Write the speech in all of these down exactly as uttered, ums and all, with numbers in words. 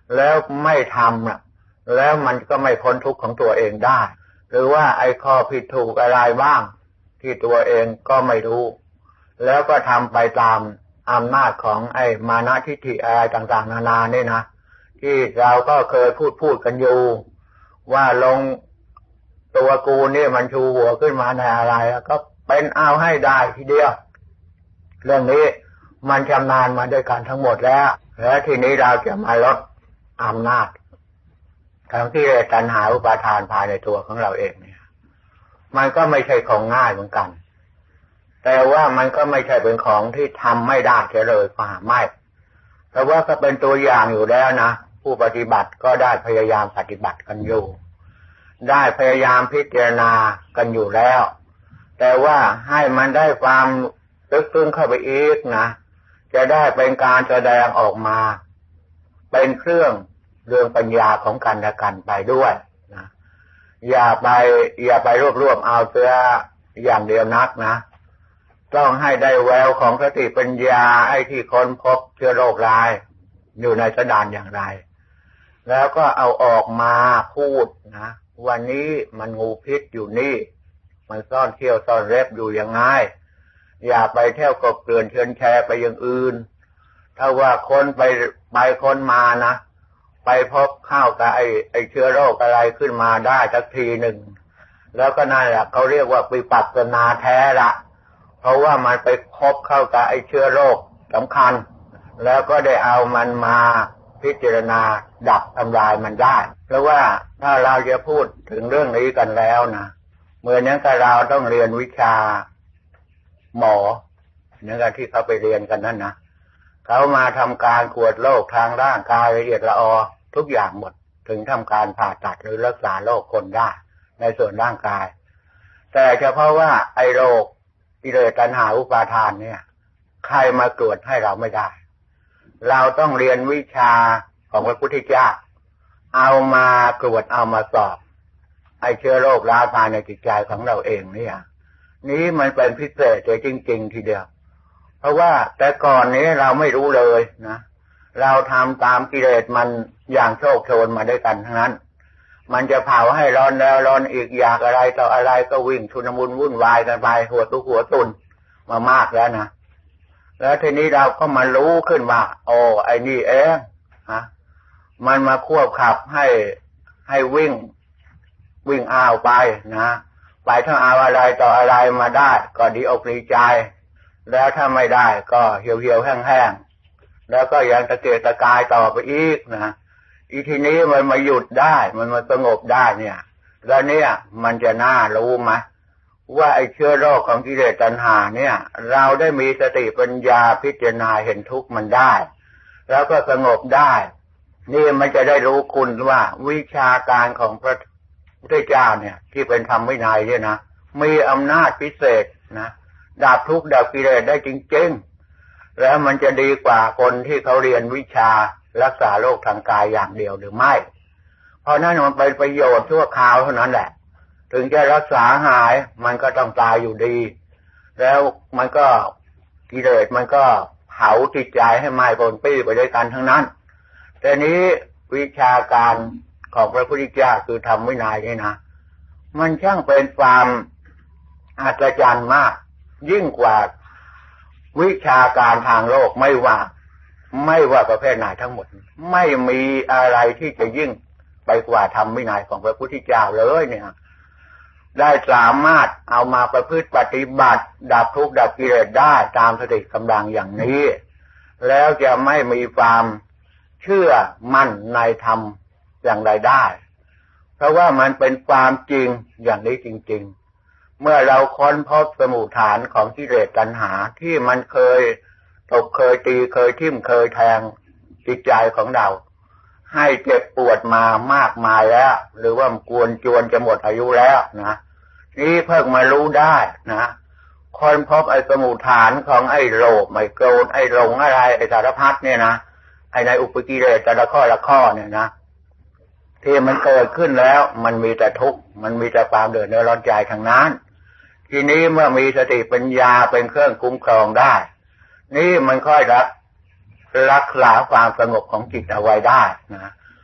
แล้วไม่ทำน่ะแล้วมันก็ไม่พ้นทุกข์ของตัวเองได้หรือว่าไอ้ข้อผิดถูกอะไรบ้างที่ตัวเองก็ไม่รู้แล้วก็ทำไปตามอำนาจของไอ้มานะทิฏฐิอะไรต่างๆนานานี่นะที่เราก็เคยพูดพูดกันอยู่ว่าลงตัวกูนี่มันชูหัวขึ้นมาในอะไรก็เป็นเอาให้ได้ทีเดียวเรื่องนี้มันชำนาญมาด้วยกันทั้งหมดแล้วแล้วทีนี้เราจะมาลดอำนาจทั้งที่ตัณหาอุปาทานภายในตัวของเราเองเนี่ยมันก็ไม่ใช่ของง่ายเหมือนกันแต่ว่ามันก็ไม่ใช่เป็นของที่ทำไม่ได้เฉยเลยป่าไม่แต่ว่าก็เป็นตัวอย่างอยู่แล้วนะผู้ปฏิบัติก็ได้พยายามปฏิบัติกันอยู่ได้พยายามพิจารณากันอยู่แล้วแต่ว่าให้มันได้ความลึกซึ้งเข้าไปอีกนะจะได้เป็นการแสดงออกมาเป็นเครื่องเรื่องปัญญาของกันและกันไปด้วยนะอย่าไปอย่าไปรวบรวมเอาเสื้ออย่างเดียวนักนะต้องให้ได้แววของสติปัญญาไอ้ที่ค้นพบเชื้อโรคร้ายอยู่ในสดานอย่างไรแล้วก็เอาออกมาพูดนะวันนี้มันงูพิษอยู่นี่มันซ่อนเขี้ยวซ่อนเล็บอยู่ยังไงอย่าไปเที่ยวกบเกลื่อนเชิญแชร์ไปอย่างอื่นถ้าว่าคนไปไปคนมานะไปพบเข้ากับไอ้ไอ้เชื้อโรคอะไรขึ้นมาได้สักทีหนึ่งแล้วก็นั่นแหละเขาเรียกว่าวิปัสสนาแท้ละเพราะว่ามันไปพบเข้ากับไอ้เชื้อโรคสำคัญแล้วก็ได้เอามันมาพิจารณาดับทำลายมันได้เพราะว่าถ้าเราจะพูดถึงเรื่องนี้กันแล้วนะเมื่อนั้นก็เราต้องเรียนวิชาหมอเนี่ยกันที่เขาไปเรียนกันนั่นนะเขามาทำการตรวจโรคทางร่างกายละเอียดละออทุกอย่างหมดถึงทำการผ่าตัดหรือรักษาโรคคนได้ในส่วนร่างกายแต่เฉพาะว่าไอ้โรคกิเลสตัณหาอุปาทานเนี่ยใครมาตรวจให้เราไม่ได้เราต้องเรียนวิชาของพระพุทธเจ้าเอามาตรวจเอามาสอบไอ้เชื้อโรคร้ายภายในจิตใจของเราเองเนี่ยนี้มันเป็นพิเศษใจจริงๆทีเดียวเพราะว่าแต่ก่อนนี้เราไม่รู้เลยนะเราทำตามกิเลสมันอย่างโชคโชนมาด้วยกันทั้งนั้นมันจะเผาให้ร้อนแล้วร้อนอีกอยากอะไรต่ออะไรก็วิ่งชุนมุนวุ่นวายกันไปหัวตุกหัวตุนมามากแล้วนะแล้วทีนี้เราก็มารู้ขึ้นว่าโอ้ไอ้นี่เองฮะมันมาควบขับให้ให้วิ่งวิ่งอ้าวไปนะไปถ้าเอาอะไรต่ออะไรมาได้ก็ดีอกดีใจแล้วถ้าไม่ได้ก็เหี่ยวเหี่ยวแห้งแห้งแล้วก็ยังตะเกียกตะกายต่อไปอีกนะอีทีนี้มันมาหยุดได้มันมาสงบได้เนี่ยแล้วเนี่ยมันจะน่ารู้ไหมว่าไอ้เชื้อโรคของกิเลสตัณหาเนี่ยเราได้มีสติปัญญาพิจารณาเห็นทุกข์มันได้แล้วก็สงบได้นี่มันจะได้รู้คุณว่าวิชาการของพระพุทธเจ้าเนี่ยที่เป็นธรรมวินัยเนี่ยนะมีอำนาจพิเศษนะดับทุกข์ดับกิเลสได้จริงๆแล้วมันจะดีกว่าคนที่เขาเรียนวิชารักษาโรคทางกายอย่างเดียวหรือไม่เพราะนั้นมันเป็นประโยชน์ชั่วคราวเท่านั้นแหละถึงจะรักษาหายมันก็ต้องตายอยู่ดีแล้วมันก็กิเลสมันก็เผาจิตใจให้ไหม้ปนปี้ไปด้วยกันทั้งนั้นแต่นี้วิชาการของพระพุทธเจ้าคือธรรมวินัยนี่นะมันช่างเป็นความอัศจรรย์มากยิ่งกว่าวิชาการทางโลกไม่ว่าไม่ว่าประเภทไหนทั้งหมดไม่มีอะไรที่จะยิ่งไปกว่าธรรมวินัยของพระพุทธเจ้าเลยเนี่ยได้สามารถเอามาประพฤติปฏิบัติดับทุกข์ดับกิเลสได้ตามสติกำลังอย่างนี้แล้วจะไม่มีความเชื่อมั่นในธรรมอย่างไรได้เพราะว่ามันเป็นความจริงอย่างนี้จริงๆเมื่อเราค้นพบสมุฏฐานของกิเลสตัณหาที่มันเคยตบเคยตีเคยทิ่มเคยแทงจิตใจของเราให้เจ็บปวดมามากมายแล้วหรือว่ากวนจวนจะหมดอายุแล้วนะนี่เพิ่งมารู้ได้นะค้นพบไอ้สมุฏฐานของไอ้โลภไอ้โกรธไอ้หลงอะไรไอ้สารพัดเนี่ยนะไอ้ในอุปกิเลสแต่ละข้อละข้อเนี่ยนะที่มันเกิดขึ้นแล้วมันมีแต่ทุกข์มันมีแต่ความเดือดร้อนใจทางนั้นทีนี้เมื่อมีสติปัญญาเป็นเครื่องคุ้มครองได้นี่มันค่อยรักรักษาความสงบของจิตเอาไว้ได้นะ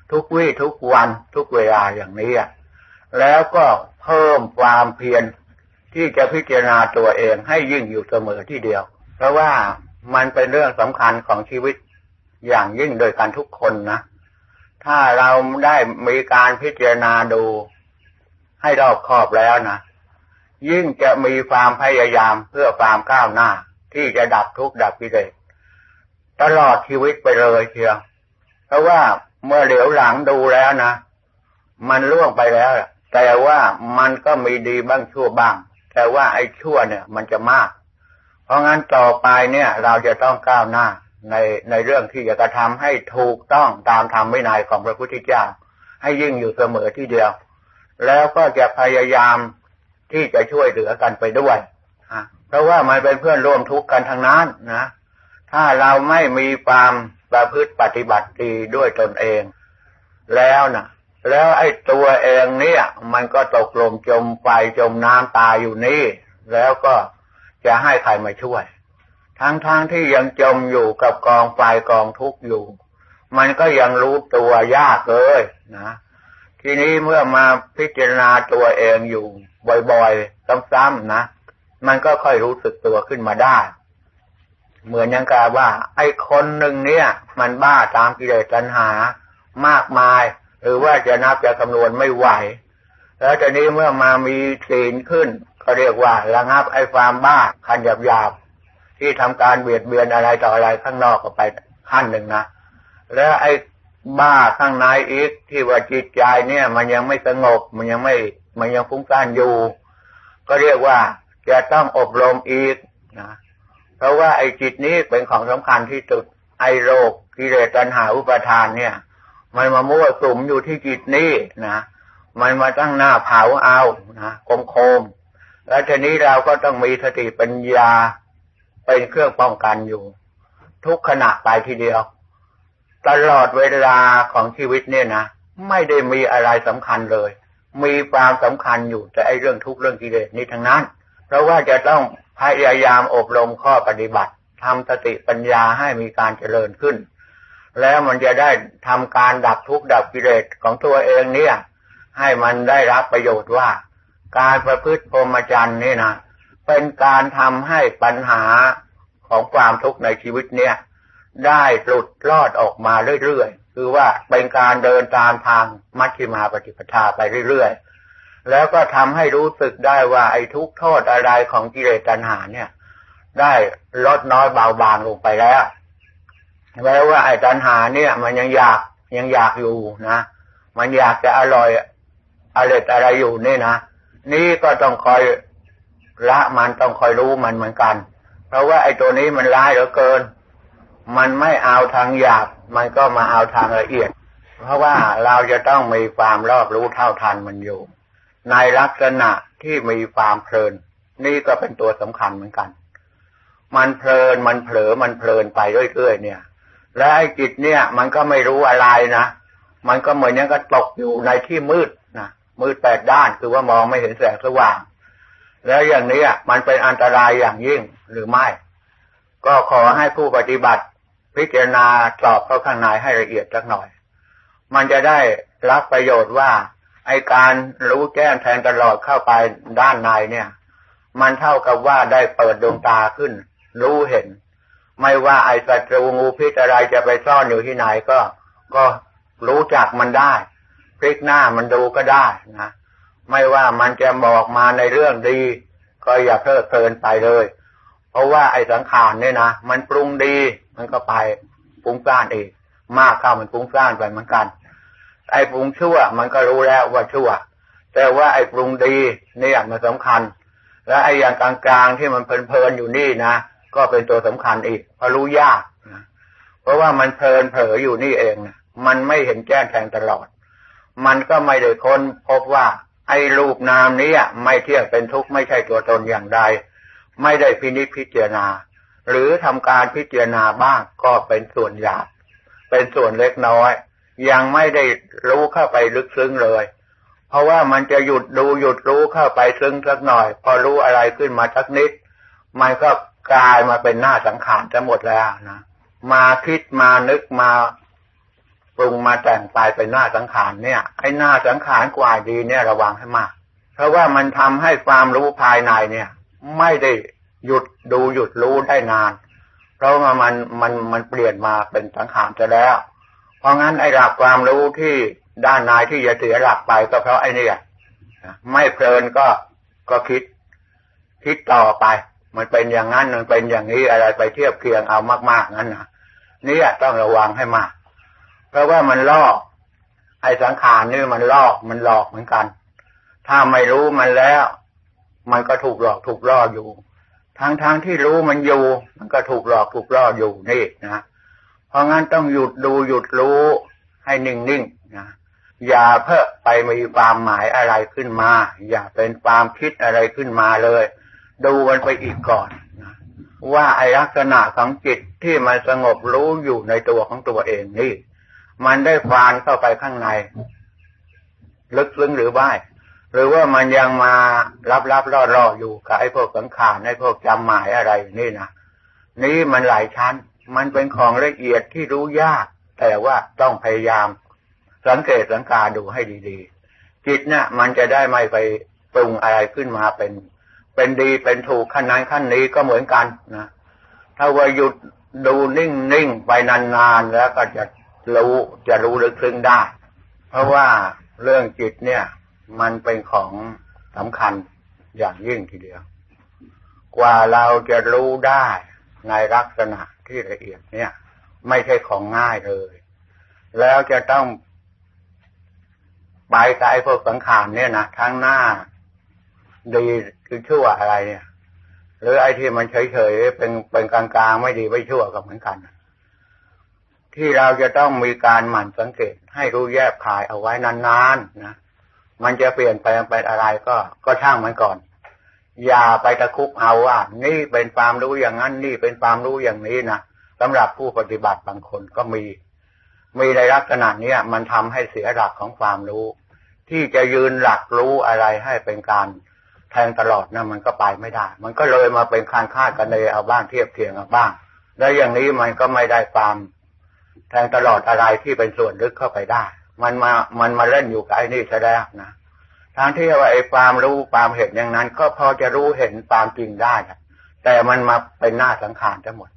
ทุกวี่ทุกวันทุกเวลาอย่างนี้แล้วก็เพิ่มความเพียรที่จะพิจารณาตัวเองให้ยิ่งอยู่เสมอที่เดียวเพราะว่ามันเป็นเรื่องสำคัญของชีวิตอย่างยิ่งโดยกันทุกคนนะถ้าเราได้มีการพิจารณาดูให้รอบคอบแล้วนะยิ่งจะมีความพยายามเพื่อความก้าวหน้าที่จะดับทุกข์ดับกิเลสตลอดชีวิตไปเลยเชียวเพราะว่าเมื่อเหลียวหลังดูแล้วนะมันล่วงไปแล้วแต่ว่ามันก็มีดีบ้างชั่วบ้างแต่ว่าไอ้ชั่วเนี่ยมันจะมากเพราะงั้นต่อไปเนี่ยเราจะต้องก้าวหน้าในในเรื่องที่จะกระทำให้ถูกต้องตามธรรมวินัยของพระพุทธเจ้าให้ยิ่งอยู่เสมอที่เดียวแล้วก็จะพยายามที่จะช่วยเหลือกันไปด้วยเพราะว่ามันเป็นเพื่อนร่วมทุกข์กันทั้งนั้นนะถ้าเราไม่มีความประพฤติปฏิบัติดีด้วยตนเองแล้วนะแล้วไอ้ตัวเองเนี่ยมันก็ตกลมจมไฟจมน้ำตายอยู่นี่แล้วก็จะให้ใครมาช่วยทั้งๆ ท, ที่ยังจมอยู่กับกองไฟกองทุกข์อยู่มันก็ยังรู้ตัวยากเลยนะทีนี้เมื่อมาพิจารณาตัวเองอยู่บ่อยๆซ้ำๆนะมันก็ค่อยรู้สึกตัวขึ้นมาได้เหมือนอย่างกับว่าไอ้คนหนึ่งเนี่ยมันบ้าตามกิเลสตัณหามากมายหรือว่าจะนับจะคำนวณไม่ไหวแล้วทีนี้เมื่อมามีศีลขึ้นก็เรียกว่าระงับไอ้ความบ้าขั้นหยาบๆที่ทำการเบียดเบียนอะไรต่ออะไรข้างนอกก็ไปขั้นหนึ่งนะแล้วไอ้บ้าข้างในอีกที่ว่าจิตใจเนี่ยมันยังไม่สงบมันยังไม่มันยังฟุ้งซ่านอยู่ก็เรียกว่าจะต้องอบรมอีกนะเพราะว่าไอ้จิตนี้เป็นของสำคัญที่สุดไอ้โรคกิเลสตัณหาอุปาทานเนี่ยมันมามั่วสุมอยู่ที่จิตนี้นะมันมาตั้งหน้าเผาเอานะคมๆแล้วทีนี้เราก็ต้องมีสติปัญญาเป็นเครื่องป้องกันอยู่ทุกขณะไปทีเดียวตลอดเวลาของชีวิตเนี่ยนะไม่ได้มีอะไรสำคัญเลยมีความสำคัญอยู่แต่ไอ้เรื่องทุกข์เรื่องกิเลสนี้ทั้งนั้นเพราะว่าจะต้องพยายามอบรมข้อปฏิบัติทำสติปัญญาให้มีการเจริญขึ้นแล้วมันจะได้ทำการดับทุกข์ดับกิเลสของตัวเองเนี่ยให้มันได้รับประโยชน์ว่าการประพฤติพรหมจรรย์นี่นะเป็นการทำให้ปัญหาของความทุกข์ในชีวิตเนี่ยได้หลุดรอดออกมาเรื่อยๆคือว่าเป็นการเดินตามทางมัชฌิมาปฏิปทาไปเรื่อยๆแล้วก็ทำให้รู้สึกได้ว่าไอ้ทุกข์โทษอะไรของกิเลสตัณหาเนี่ยได้ลดน้อยเบาบางลงไปแล้วแม้ว่าไอ้ตัณหาเนี่ยมันยังอยากยังอยากอยู่นะมันอยากจะอร่อยอร่อยอะไรอยู่นี่นะนี่ก็ต้องคอยละมันต้องคอยรู้มันเหมือนกันเพราะว่าไอ้ตัวนี้มันร้ายเหลือเกินมันไม่เอาทางหยาบมันก็มาเอาทางละเอียดเพราะว่าเราจะต้องมีความรอบรู้เท่าทันมันอยู่ในลักษณะที่มีความเพลินนี่ก็เป็นตัวสำคัญเหมือนกันมันเพลินมันเผลอมันเพลินไปเรื่อยๆเนี่ยและไอ้จิตเนี่ยมันก็ไม่รู้อะไรนะมันก็เหมือนอย่างก็ตกอยู่ในที่มืดนะมืดแปดด้านคือว่ามองไม่เห็นแสงสว่างแล้วอย่างนี้มันเป็นอันตรายอย่างยิ่งหรือไม่ก็ขอให้ผู้ปฏิบัติพิจารณาสอบเข้าข้างในให้ละเอียดสักหน่อยมันจะได้รับประโยชน์ว่าไอ้การรู้แจ้งแทงตลอดเข้าไปด้านในเนี่ยมันเท่ากับว่าได้เปิดดวงตาขึ้นรู้เห็นไม่ว่าไอ้ศัตรูงูพิษอะไรจะไปซ่อนอยู่ที่ไหนก็ก็รู้จักมันได้พลิกหน้ามันดูก็ได้นะไม่ว่ามันจะบอกมาในเรื่องดีก็อย่าเพลิดเพลินไปเลยเพราะว่าไอ้สังขารเนี่ยนะมันปรุงดีมันก็ไปปรุงซ่านอีกมากเข้ามันปรุงซ่านไปเหมือนกันไอ้ปรุงชั่วมันก็รู้แล้วว่าชั่วแต่ว่าไอ้ปรุงดีเนี่ยมันสำคัญและไอ้อย่างกลางๆที่มันเพลินๆอยู่นี่นะก็เป็นตัวสำคัญอีกเพราะรู้ยากนะเพราะว่ามันเพลินเผลออยู่นี่เองนะมันไม่เห็นแจ้งแทงตลอดมันก็ไม่ได้ค้นพบว่าไอ้รูปนามนี้ไม่เที่ยงเป็นทุกข์ไม่ใช่ตัวตนอย่างใดไม่ได้พินิจพิจารณาหรือทำการพิจารณาบ้างก็เป็นส่วนหยาบเป็นส่วนเล็กน้อยยังไม่ได้รู้เข้าไปลึกซึ้งเลยเพราะว่ามันจะหยุดดูหยุดรู้เข้าไปซึ้งสักหน่อยพอรู้อะไรขึ้นมาสักนิดมันก็กลายมาเป็นหน้าสังขารทั้งหมดแล้วนะมาคิดมานึกมาปรุงมาแต่งไปเป็นหน้าสังขารเนี่ยไอ้หน้าสังขารกว่าดีเนี่ยระวังให้มากเพราะว่ามันทำให้ความรู้ภายในเนี่ยไม่ได้หยุดดูหยุดรู้ได้นานเพราะว่ามันมันมันเปลี่ยนมาเป็นสังขารจะแล้วเพราะงั้นไอ้หลักความรู้ที่ด้านในที่จะเสียหลักไปก็เพราะไอ้นี่ไม่เพลินก็ก็คิดคิดต่อไปมันเป็นอย่างนั้นมันเป็นอย่างนี้อะไรไปเทียบเคียงเอามากๆงั้นนะนี่ต้องระวังให้มากเพราะว่ามันลอกไอ้สังขารนี่มันลอกมันหลอกเหมือนกันถ้าไม่รู้มันแล้วมันก็ถูกหลอกถูกล่ออยู่ทั้งๆ ท, ที่รู้มันอยู่มันก็ถูกหลอกถูกล่ออยู่นี่นะเพราะงั้นต้องหยุดดูหยุดรู้ให้นิ่งๆนะอย่าเพิ่มไปมีความหมายอะไรขึ้นมาอย่าเป็นความคิดอะไรขึ้นมาเลยดูมันไปอีกก่อนนะว่าไอ้ลักษณะของจิตที่มันสงบรู้อยู่ในตัวของตัวเองนี่มันได้ฟานเข้าไปข้างในลึกซึ้งหรือไม่หรือว่ามันยังมารับรับล่อล่ออยู่กับไอ้พวกสังขารไอ้พวกจำหมายอะไรนี่นะนี่มันหลายชั้นมันเป็นของละเอียดที่รู้ยากแต่ว่าต้องพยายามสังเกตสังกาดูให้ดีๆจิตเนี่ยมันจะได้ไม่ไปปรุงอะไรขึ้นมาเป็นเป็นดีเป็นถูกขั้นนั้นขั้นนี้ก็เหมือนกันนะถ้าว่าหยุดดูนิ่งๆไปนานๆแล้วก็จะรู้จะรู้ลึกซึ้งได้เพราะว่าเรื่องจิตเนี่ยมันเป็นของสำคัญอย่างยิ่งทีเดียวกว่าเราจะรู้ได้ในลักษณะที่ละเอียดเนี่ยไม่ใช่ของง่ายเลยแล้วจะต้องไปกับไอ้พวกสังขารเนี่ยนะทั้งหน้าดีคือชั่วอะไรเนี่ยหรือไอ้ที่มันเฉยๆเป็นเป็นกลางๆไม่ดีไม่ชั่วก็เหมือนกันที่เราจะต้องมีการหมั่นสังเกตให้รู้แยบคายเอาไว้นานๆนะมันจะเปลี่ยนแปลงไปอะไรก็ก็ช่างมันก่อนอย่าไปตะคุบเอาว่านี่เป็นความรู้อย่างนั้นนี่เป็นความรู้อย่างนี้นะสำหรับผู้ปฏิบัติบางคนก็มีมีในลักษณะนี้มันทำให้เสียหลักของความรู้ที่จะยืนหลักรู้อะไรให้เป็นการแทงตลอดนะมันก็ไปไม่ได้มันก็เลยมาเป็นคานคาดกันเลยเอาบ้างเทียบเคียงเอาบ้างแล้วอย่างนี้มันก็ไม่ได้ความแทงตลอดอะไรที่เป็นส่วนลึกเข้าไปได้มันมามันมาเล่นอยู่กับไอ้นี่ซะแล้วนะทางที่ว่าไอ้ความรู้ความเห็นอย่างนั้นก็พอจะรู้เห็นความจริงได้แต่มันมาเป็นหน้าสังขารทั้งหมด